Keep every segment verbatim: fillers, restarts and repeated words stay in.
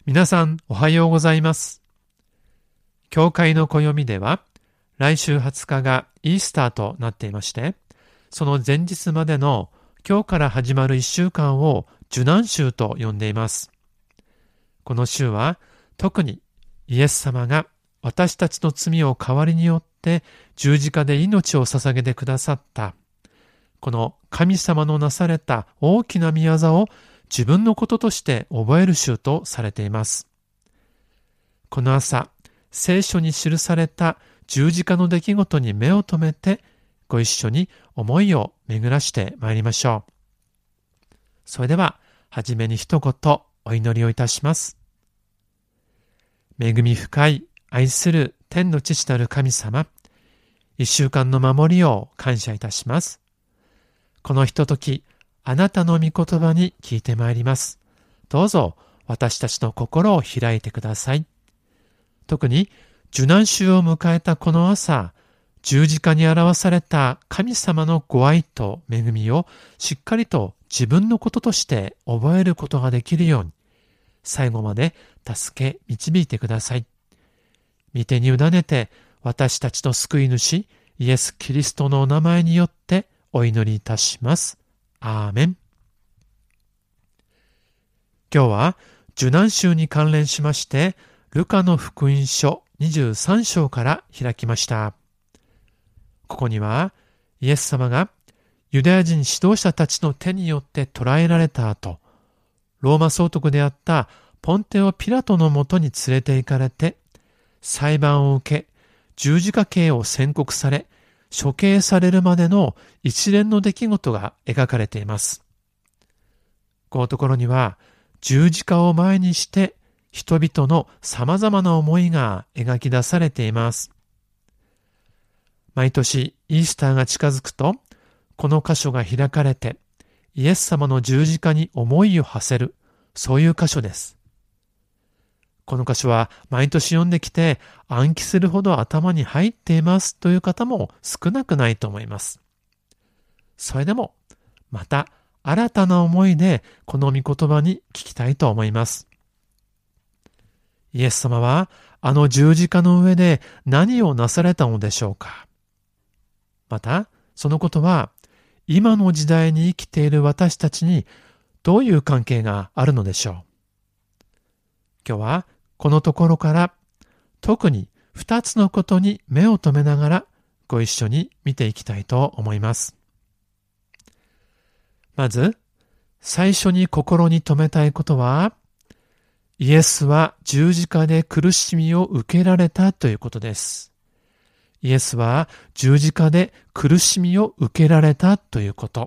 皆さんおはようございます。教会の暦では来週はつかがイースターとなっていまして、その前日までの今日から始まるいっしゅうかんを受難週と呼んでいます。この週は特にイエス様が私たちの罪を代わりによって十字架で命を捧げてくださったこの神様のなされた大きな御業を自分のこととして覚える週とされています。この朝、聖書に記された十字架の出来事に目を留めて、ご一緒に思いを巡らしてまいりましょう。それでは、はじめに一言お祈りをいたします。恵み深い愛する天の父なる神様、一週間の守りを感謝いたします。このひととき、あなたの御言葉に聞いてまいります。どうぞ私たちの心を開いてください。特に受難週を迎えたこの朝、十字架に表された神様のご愛と恵みをしっかりと自分のこととして覚えることができるように、最後まで助け導いてください。御手に委ねて私たちの救い主イエス・キリストのお名前によってお祈りいたします。アーメン。今日は受難週に関連しまして、ルカの福音書にじゅうさん章から開きました。ここにはイエス様がユダヤ人指導者たちの手によって捕らえられた後、ローマ総督であったポンテオ・ピラトのもとに連れて行かれて、裁判を受け、十字架刑を宣告され、処刑されるまでの一連の出来事が描かれています。このところには十字架を前にして人々の様々な思いが描き出されています。毎年イースターが近づくと、この箇所が開かれてイエス様の十字架に思いを馳せる、そういう箇所です。この箇所は毎年読んできて暗記するほど頭に入っていますという方も少なくないと思います。それでもまた新たな思いでこの御言葉に聞きたいと思います。イエス様はあの十字架の上で何をなされたのでしょうか。またそのことは今の時代に生きている私たちにどういう関係があるのでしょう。今日はこのところから特に二つのことに目を留めながらご一緒に見ていきたいと思います。まず、最初に心に留めたいことは、イエスは十字架で苦しみを受けられたということです。イエスは十字架で苦しみを受けられたということ。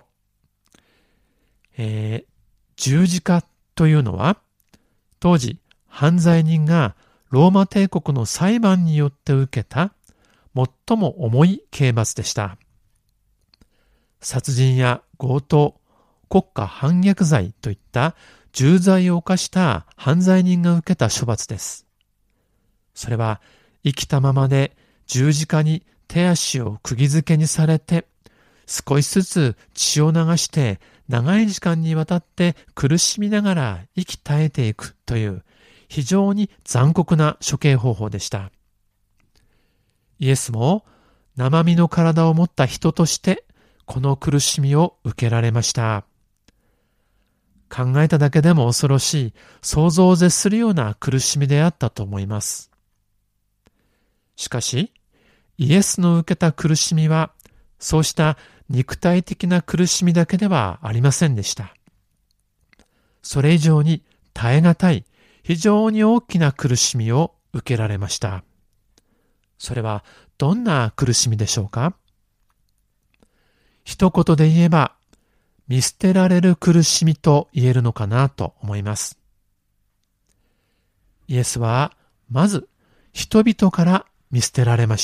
えー、十字架というのは、当時、犯罪人がローマ帝国の裁判によって受けた最も重い刑罰でした。殺人や強盗、国家反逆罪といった重罪を犯した犯罪人が受けた処罰です。それは生きたままで十字架に手足を釘付けにされて、少しずつ血を流して長い時間にわたって苦しみながら生き絶えていくという非常に残酷な処刑方法でした。イエスも生身の体を持った人としてこの苦しみを受けられました。考えただけでも恐ろしい、想像を絶するような苦しみであったと思います。しかし、イエスの受けた苦しみは、そうした肉体的な苦しみだけではありませんでした。それ以上に耐え難い、非常に大きな苦しみを受けられました。それはどんな苦しみでしょうか？一言で言えば、見捨てられる苦しみと言えるのかなと思います。イエスは、まず、人々から見捨てられました。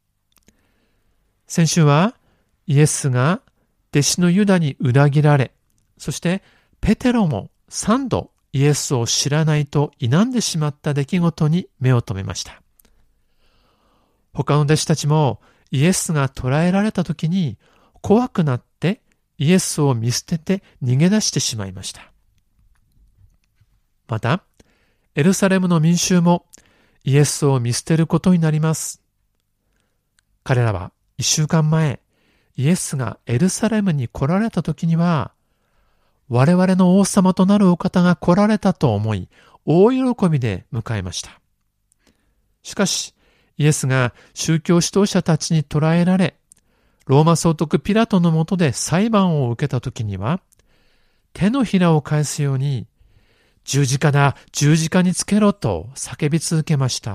先週は、イエスが弟子のユダに裏切られ、そしてペテロも三度イエスを知らないと否んでしまった出来事に目を留めました。他の弟子たちもイエスが捕らえられた時に怖くなってイエスを見捨てて逃げ出してしまいました。また、 エルサレムの民衆もイエスを見捨てることになります。彼らは一週間前、イエスがエルサレムに来られた時には、我々の王様となるお方が来られたと思い、大喜びで迎えました。しかし、イエスが宗教指導者たちに捕らえられ、ローマ総督ピラトの下で裁判を受けた時には、手のひらを返すように、十字架だ、十字架につけろと叫び続けました。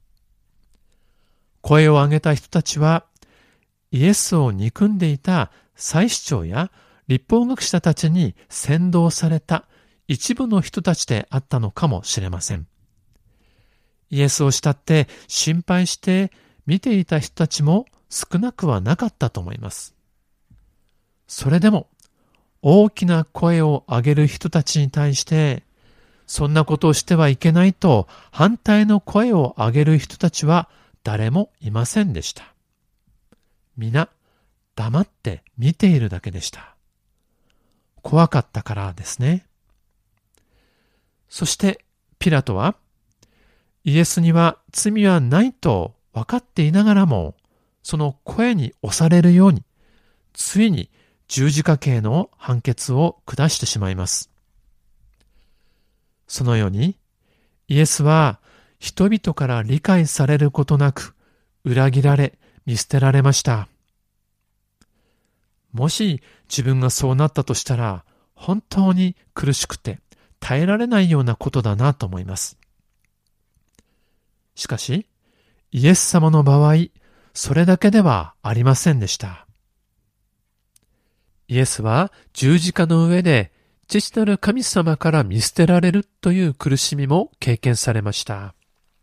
声を上げた人たちは、イエスを憎んでいた祭司長や律法学者たちに扇動された一部の人たちであったのかもしれません。イエスを慕って心配して見ていた人たちも少なくはなかったと思います。それでも大きな声を上げる人たちに対して、そんなことをしてはいけないと反対の声を上げる人たちは誰もいませんでした。皆黙って見ているだけでした。怖かったからですね。そしてピラトはイエスには罪はないと分かっていながらも、その声に押されるように、ついに十字架刑の判決を下してしまいます。そのように、イエスは人々から理解されることなく、裏切られ、見捨てられました。もし自分がそうなったとしたら、本当に苦しくて耐えられないようなことだなと思います。しかし、イエス様の場合、それだけではありませんでした。イエスは十字架の上で父なる神様から見捨てられるという苦しみも経験されました。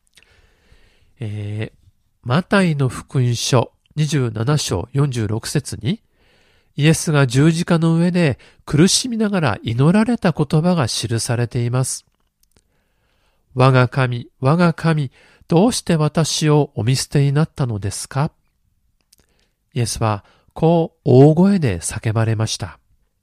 えー、マタイの福音書にじゅうなな章よんじゅうろく節に、イエスが十字架の上で苦しみながら祈られた言葉が記されています。我が神、我が神、どうして私をお見捨てになったのですか？イエスはこう大声で叫ばれました。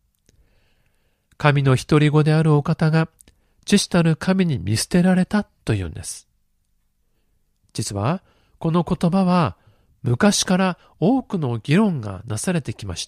神の独り子であるお方が父たる神に見捨てられたというんです。実はこの言葉は昔から多くの議論がなされてきました。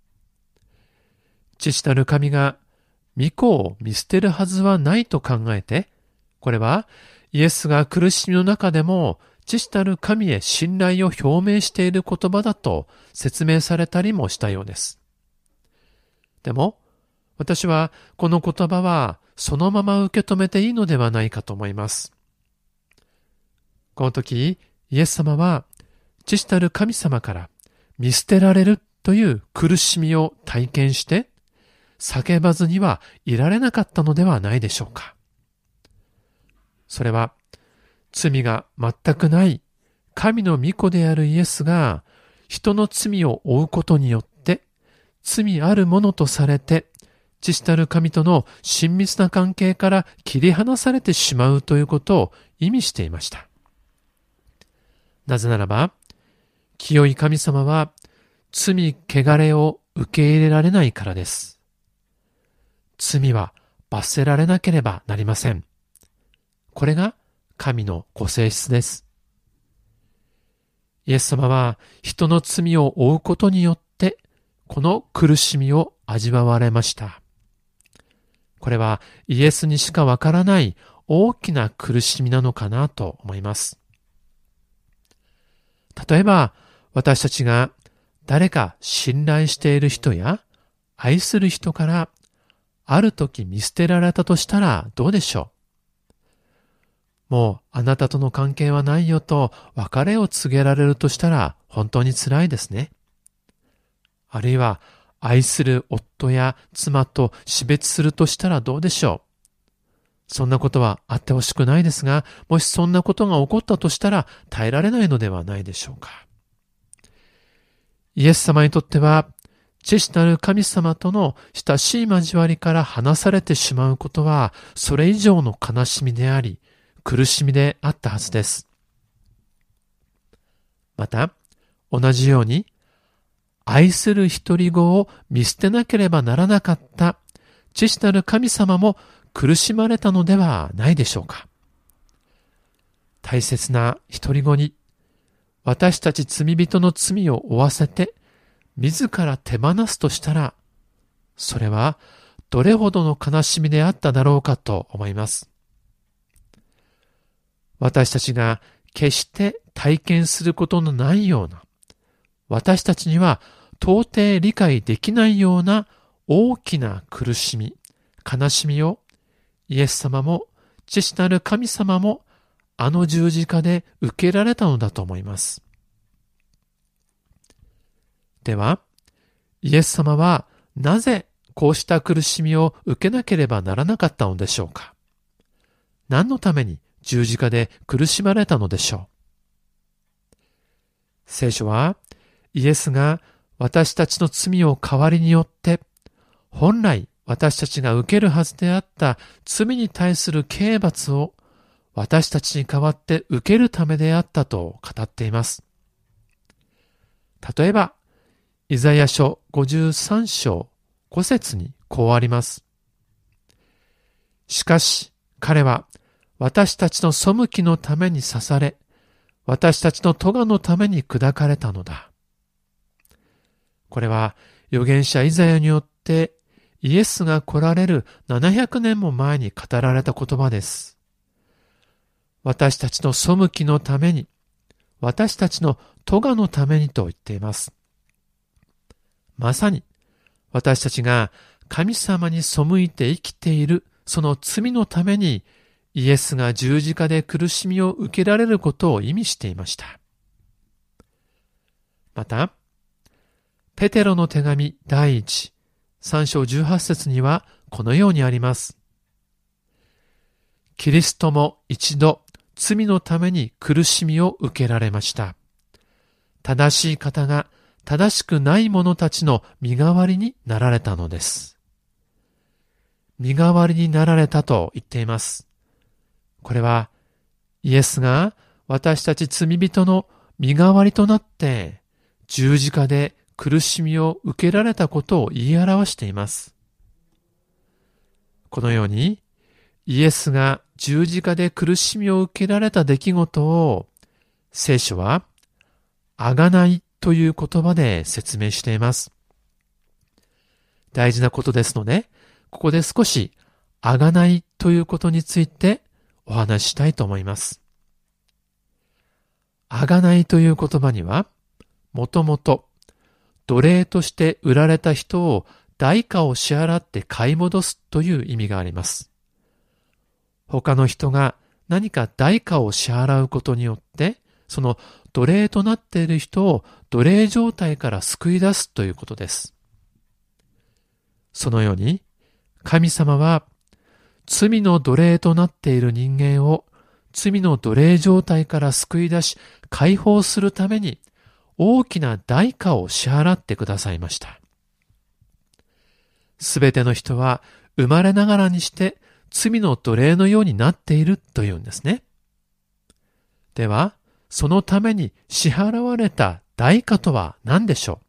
父たる神が御子を見捨てるはずはないと考えて、これはイエスが苦しみの中でも父たる神へ信頼を表明している言葉だと説明されたりもしたようです。でも私はこの言葉はそのまま受け止めていいのではないかと思います。この時イエス様は父たる神様から見捨てられるという苦しみを体験して叫ばずにはいられなかったのではないでしょうか。それは罪が全くない神の御子であるイエスが人の罪を負うことによって罪あるものとされて父たる神との親密な関係から切り離されてしまうということを意味していました。なぜならば清い神様は罪汚れを受け入れられないからです。罪は罰せられなければなりません。これが神のご性質です。イエス様は人の罪を負うことによってこの苦しみを味わわれました。これはイエスにしかわからない大きな苦しみなのかなと思います。例えば私たちが誰か信頼している人や愛する人からある時見捨てられたとしたらどうでしょう。もうあなたとの関係はないよと別れを告げられるとしたら本当に辛いですね。あるいは愛する夫や妻と死別するとしたらどうでしょう。そんなことはあってほしくないですが、もしそんなことが起こったとしたら耐えられないのではないでしょうか。イエス様にとっては父なる神様との親しい交わりから離されてしまうことはそれ以上の悲しみであり苦しみであったはずです。また同じように愛する独り子を見捨てなければならなかった父なる神様も苦しまれたのではないでしょうか。大切な独り子に、私たち罪人の罪を負わせて、自ら手放すとしたら、それはどれほどの悲しみであっただろうかと思います。私たちが決して体験することのないような、私たちには到底理解できないような大きな苦しみ、悲しみをイエス様も父なる神様もあの十字架で受けられたのだと思います。では、イエス様はなぜこうした苦しみを受けなければならなかったのでしょうか。何のために十字架で苦しまれたのでしょう。聖書は、イエスが私たちの罪を代わりによって、本来私たちが受けるはずであった罪に対する刑罰を私たちに代わって受けるためであったと語っています。例えば、イザヤ書ごじゅうさん章ご節にこうあります。しかし彼は私たちの背きのために刺され、私たちの咎のために砕かれたのだ。これは預言者イザヤによってイエスが来られるななひゃくねんも前に語られた言葉です。私たちの背きのために、私たちの咎のためにと言っています。まさに私たちが神様に背いて生きているその罪のためにイエスが十字架で苦しみを受けられることを意味していました。また、ペテロの手紙第一、三章十八節にはこのようにあります。キリストも一度罪のために苦しみを受けられました。正しい方が正しくない者たちの身代わりになられたのです。身代わりになられたと言っています。これはイエスが私たち罪人の身代わりとなって十字架で苦しみを受けられたことを言い表しています。このようにイエスが十字架で苦しみを受けられた出来事を聖書はあがないという言葉で説明しています。大事なことですので、ここで少しあがないということについてお話ししたいと思います。あがないという言葉には、もともと奴隷として売られた人を代価を支払って買い戻すという意味があります。他の人が何か代価を支払うことによって、その奴隷となっている人を奴隷状態から救い出すということです。そのように、神様は罪の奴隷となっている人間を罪の奴隷状態から救い出し解放するために大きな代価を支払ってくださいました。すべての人は生まれながらにして罪の奴隷のようになっているというんですね。では、そのために支払われた代価とは何でしょう。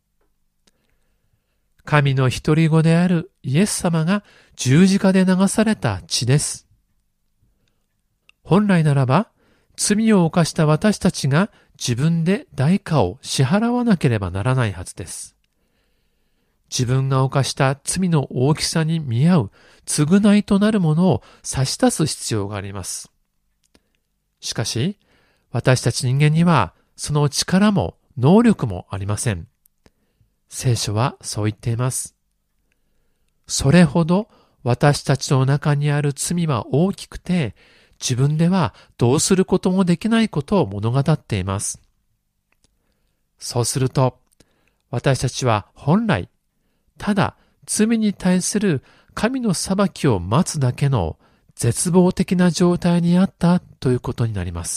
神の独り子であるイエス様が十字架で流された血です。本来ならば、罪を犯した私たちが自分で代価を支払わなければならないはずです。自分が犯した罪の大きさに見合う償いとなるものを差し出す必要があります。しかし、私たち人間にはその力も能力もありません。聖書はそう言っています。それほど私たちの中にある罪は大きくて、自分ではどうすることもできないことを物語っています。そうすると、私たちは本来、ただ罪に対する神の裁きを待つだけの絶望的な状態にあったということになります。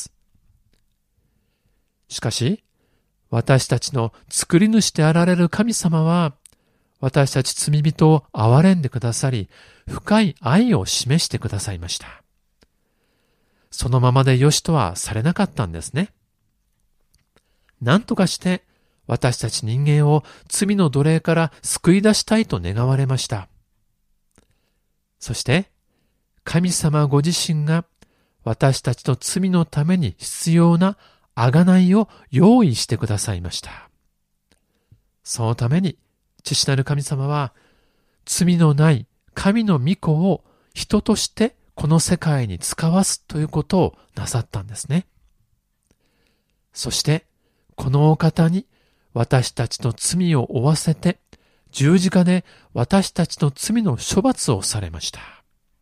しかし、私たちの作り主であられる神様は、私たち罪人を憐れんでくださり、深い愛を示してくださいました。そのままでよしとはされなかったんですね。何とかして私たち人間を罪の奴隷から救い出したいと願われました。そして、 神様ご自身が私たちの罪のために必要な贖いを用意してくださいました。そのために父なる神様は罪のない神の御子を人としてこの世界に使わすということをなさったんですね。そしてこのお方に私たちの罪を負わせて十字架で私たちの罪の処罰をされました。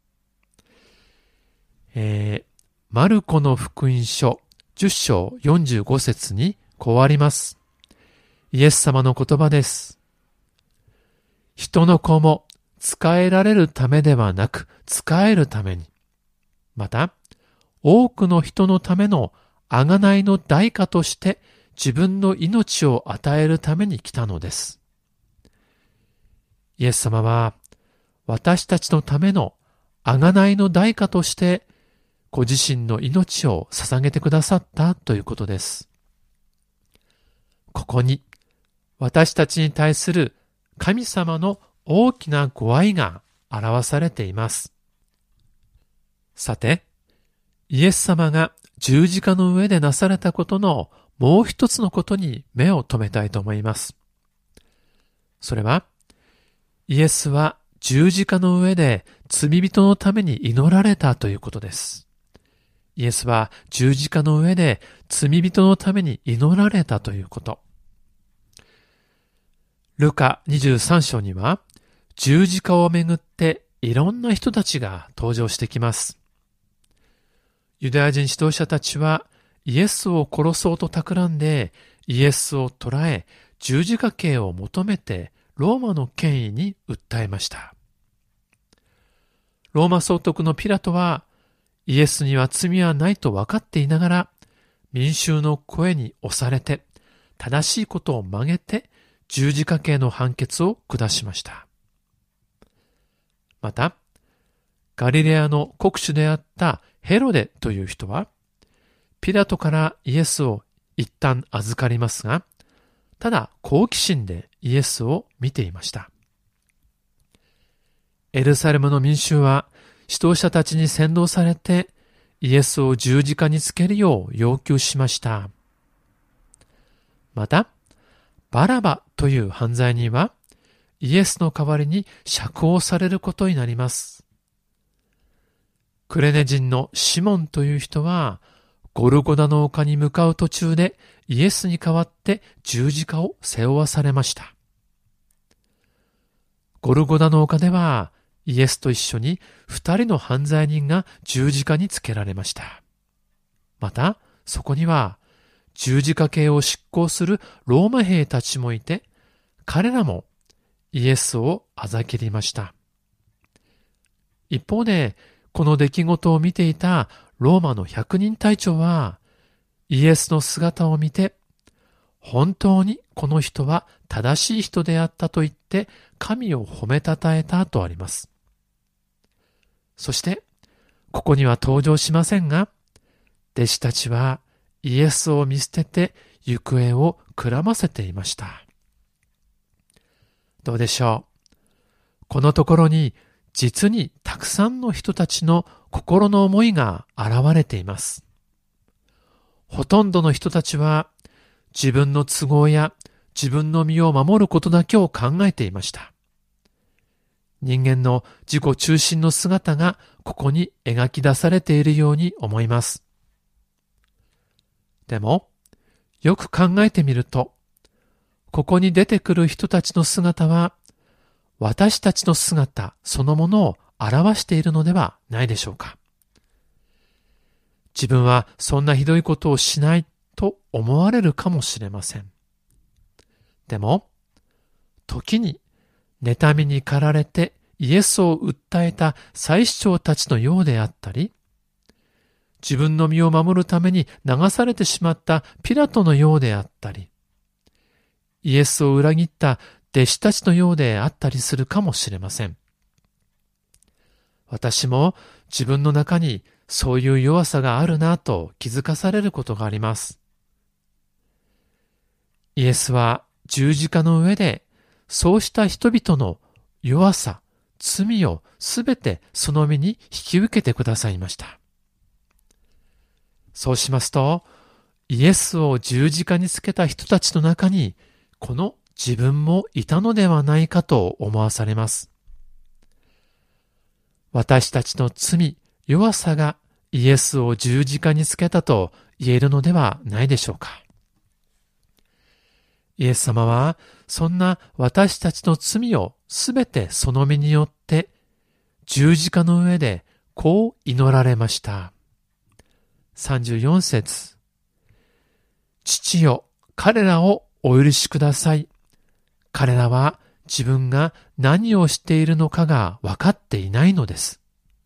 えー、マルコの福音書じゅっ章よんじゅうご節にこうあります。イエス様の言葉です。人の子も仕えられるためではなく仕えるために、また多くの人のための贖いの代価として自分の命を与えるために来たのです。イエス様は私たちのための贖いの代価としてご自身の命を捧げてくださったということです。ここに私たちに対する神様の大きなご愛が表されています。さて、イエス様が十字架の上でなされたことのもう一つのことに目を留めたいと思います。それは、イエスは十字架の上で罪人のために祈られたということです。イエスは十字架の上で罪人のために祈られたということ。ルカにじゅうさん章には十字架をめぐっていろんな人たちが登場してきます。ユダヤ人指導者たちはイエスを殺そうと企んでイエスを捕らえ十字架刑を求めてローマの権威に訴えました。ローマ総督のピラトはイエスには罪はないと分かっていながら民衆の声に押されて正しいことを曲げて十字架刑の判決を下しました。また、ガリレアの国主であったヘロデという人は、ピラトからイエスを一旦預かりますが、ただ好奇心でイエスを見ていました。エルサレムの民衆は指導者たちに扇動されてイエスを十字架につけるよう要求しました。また、バラバという犯罪人はイエスの代わりに釈放されることになります。クレネ人のシモンという人はゴルゴダの丘に向かう途中でイエスに代わって十字架を背負わされました。ゴルゴダの丘ではイエスと一緒に二人の犯罪人が十字架につけられました。またそこには十字架刑を執行するローマ兵たちもいて、彼らもイエスをあざけりました。一方で、この出来事を見ていたローマの百人隊長は、イエスの姿を見て、本当にこの人は正しい人であったと言って、神を褒めたたえたとあります。そして、ここには登場しませんが、弟子たちはイエスを見捨てて行方をくらませていました。どうでしょう。このところに実にたくさんの人たちの心の思いが現れています。ほとんどの人たちは自分の都合や自分の身を守ることだけを考えていました。人間の自己中心の姿がここに描き出されているように思います。でも、よく考えてみると、ここに出てくる人たちの姿は、私たちの姿そのものを表しているのではないでしょうか。自分はそんなひどいことをしないと思われるかもしれません。でも、時に妬みに駆られてイエスを訴えた祭司長たちのようであったり、自分の身を守るために流されてしまったピラトのようであったり、イエスを裏切った弟子たちのようであったりするかもしれません。私も自分の中にそういう弱さがあるなと気づかされることがあります。イエスは十字架の上でそうした人々の弱さ、 罪をすべてその身に引き受けてくださいました。そうしますと、イエスを十字架につけた人たちの中に、この自分もいたのではないかと思わされます。私たちの罪、弱さがイエスを十字架につけたと言えるのではないでしょうか。イエス様はそんな私たちの罪をすべてその身によって十字架の上でこう祈られました。さんじゅうよん節。父よ、彼らをお許しください。彼らは自分が何をしているのかが分かっていないのです。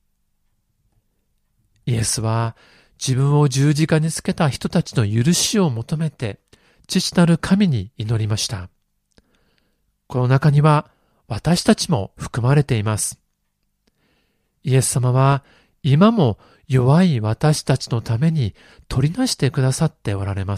イエスは自分を十字架につけた人たちの許しを求めて父なる神に祈りました。この中には私たちも含まれています。イエス様は今も弱い私たちのために取りなしてくださっておられます。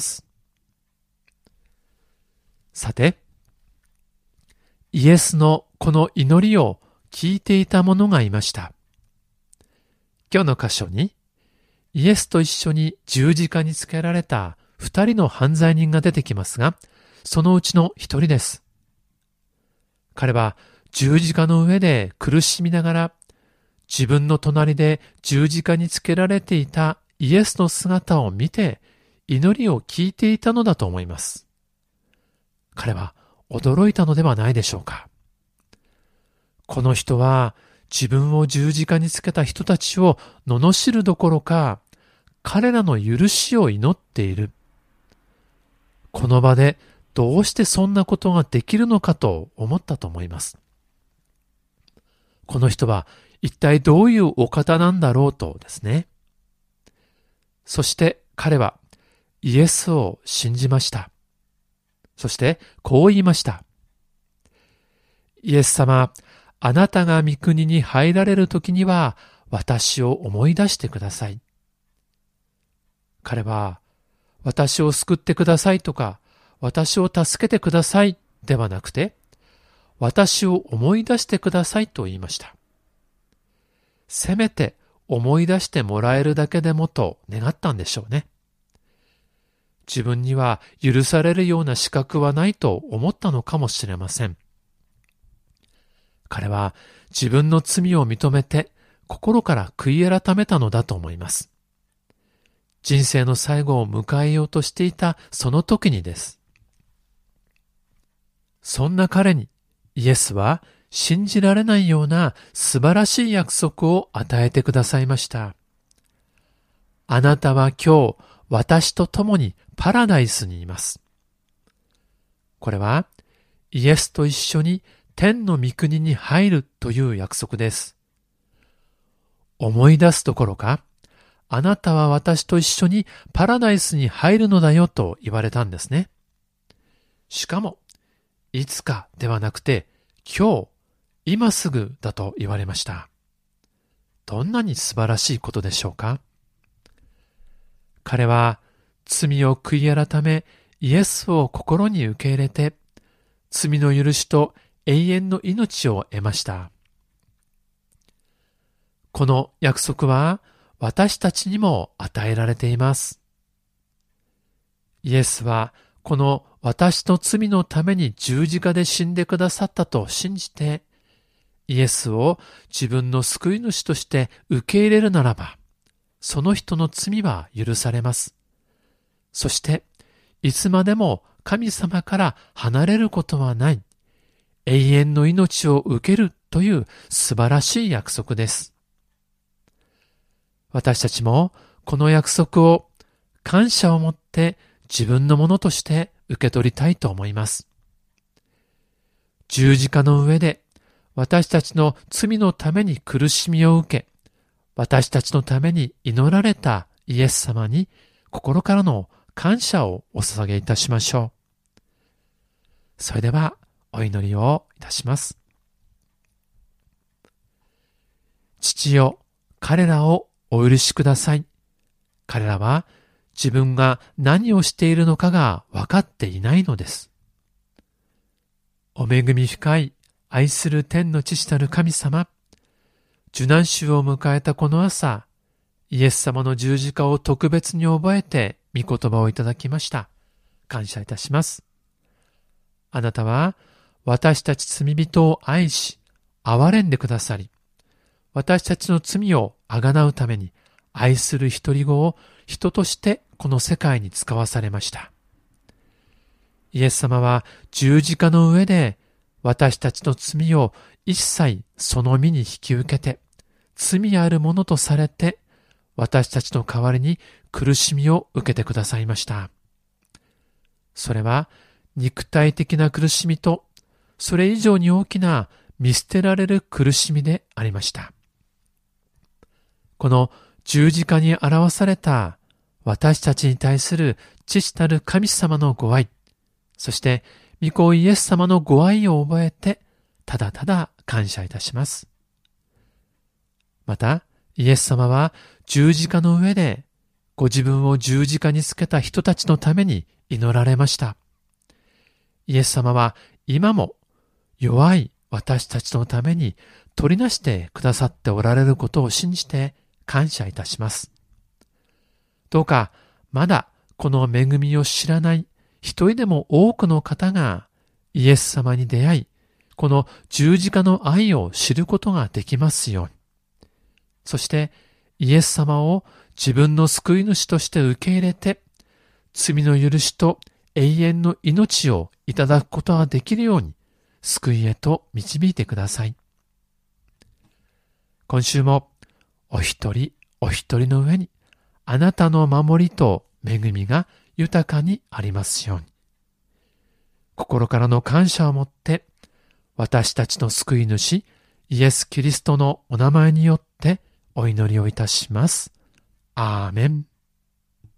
さて、イエスのこの祈りを聞いていた者がいました。今日の箇所に、イエスと一緒に十字架につけられた二人の犯罪人が出てきますが、そのうちの一人です。彼は十字架の上で苦しみながら、自分の隣で十字架につけられていたイエスの姿を見て、祈りを聞いていたのだと思います。彼は驚いたのではないでしょうか。この人は自分を十字架につけた人たちを罵るどころか、彼らの許しを祈っている。この場でどうしてそんなことができるのかと思ったと思います。この人は一体どういうお方なんだろうとですね。そして彼はイエスを信じました。そしてこう言いました。イエス様、あなたが御国に入られるときには私を思い出してください。彼は私を救ってくださいとか私を助けてくださいではなくて、私を思い出してくださいと言いました。せめて思い出してもらえるだけでもと願ったんでしょうね。自分には許されるような資格はないと思ったのかもしれません。彼は自分の罪を認めて心から悔い改めたのだと思います。人生の最後を迎えようとしていたその時にです。そんな彼にイエスは信じられないような素晴らしい約束を与えてくださいました。あなたは今日私と共にパラダイスにいます。これはイエスと一緒に天の御国に入るという約束です。思い出すどころか、あなたは私と一緒にパラダイスに入るのだよと言われたんですね。しかも、いつかではなくて、今日、今すぐだと言われました。どんなに素晴らしいことでしょうか。彼は罪を悔い改め、イエスを心に受け入れて、罪の許しと永遠の命を得ました。この約束は私たちにも与えられています。イエスはこの私の罪のために十字架で死んでくださったと信じて、イエスを自分の救い主として受け入れるならば、その人の罪は許されます。そして、いつまでも神様から離れることはない、永遠の命を受けるという素晴らしい約束です。私たちもこの約束を感謝を持って自分のものとして受け取りたいと思います。十字架の上で私たちの罪のために苦しみを受け、私たちのために祈られたイエス様に心からの感謝をお捧げいたしましょう。それではお祈りをいたします。父よ、彼らをお許しください。彼らは自分が何をしているのかが分かっていないのです。お恵み深い愛する天の父なる神様、 受難週を迎えたこの朝、イエス様の十字架を特別に覚えて御言葉をいただきました。感謝いたします。あなたは私たち罪人を愛し、憐れんでくださり、私たちの罪をあがなうために愛する独り子を人としてこの世界に使わされました。イエス様は十字架の上で私たちの罪を一切その身に引き受けて、罪あるものとされて、私たちの代わりに苦しみを受けてくださいました。それは肉体的な苦しみと、それ以上に大きな見捨てられる苦しみでありました。この十字架に表された私たちに対する父なる神様のご愛、そして御子イエス様のご愛を覚えて、ただただ感謝いたします。また、イエス様は十字架の上でご自分を十字架につけた人たちのために祈られました。イエス様は今も弱い私たちのために取りなしてくださっておられることを信じて感謝いたします。どうかまだこの恵みを知らない一人でも多くの方がイエス様に出会い、この十字架の愛を知ることができますように。そしてイエス様を自分の救い主として受け入れて、罪の許しと永遠の命をいただくことができるように、救いへと導いてください。今週もお一人お一人の上に、あなたの守りと恵みが豊かにありますように。心からの感謝をもって、私たちの救い主、イエス・キリストのお名前によってお祈りをいたします。アーメン。